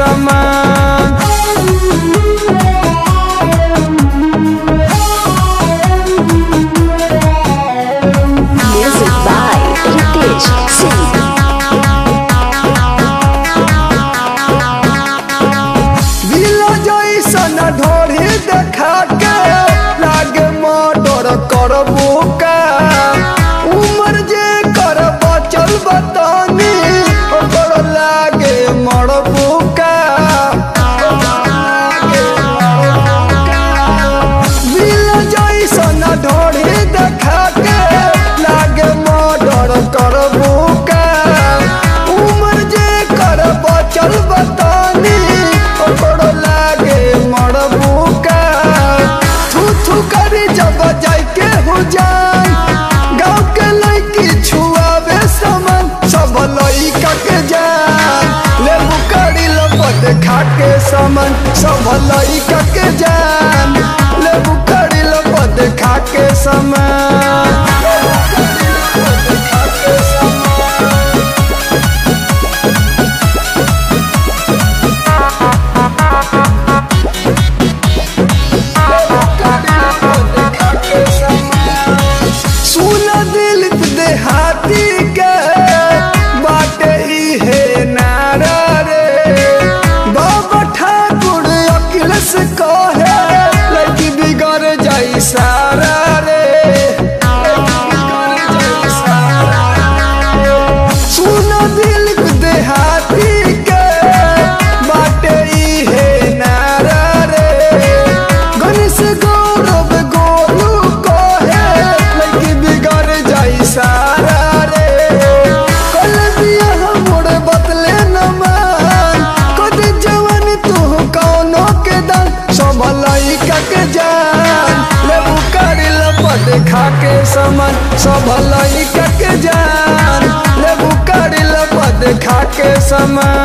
समान। Music by Ritesh Singh. दिल जैसन ढोरी देखा के लागे मर्डर करबू का। उम्र जे कर बचल बतानी ओकर लागे मरबू का। दिल जैसन ढोरी देखा के लागे मर्डर करबू का। उम्र जे कर बचल बतानी ओकर लागे मरबू का। थू थू करी जब जाय के हो जाए गाँव के लड़की छुआवे समान। सब लड़का के जान लेबू करी लपट खा के समान। सब लड़का के जान लेबू करी लपट खा के समान। सुना दिल देहाती के बाटे इहे नारा रे। बाबा ठाकुर अखिलेश कहे लड़की बिगड़ जाई सारा रे। सुना दिल देहाती के बाटे इहे नारा रे। गणेश गौरव गोलू कहे लड़की बिगड़ जाई सारा रे। कल दिया हमर बतले न मान कदी जवानी तू कौनो के दान। सब लड़का के जान लेबू करी लपट खा के समान। सब लड़का के जान लेबू करी लपट खा के समान।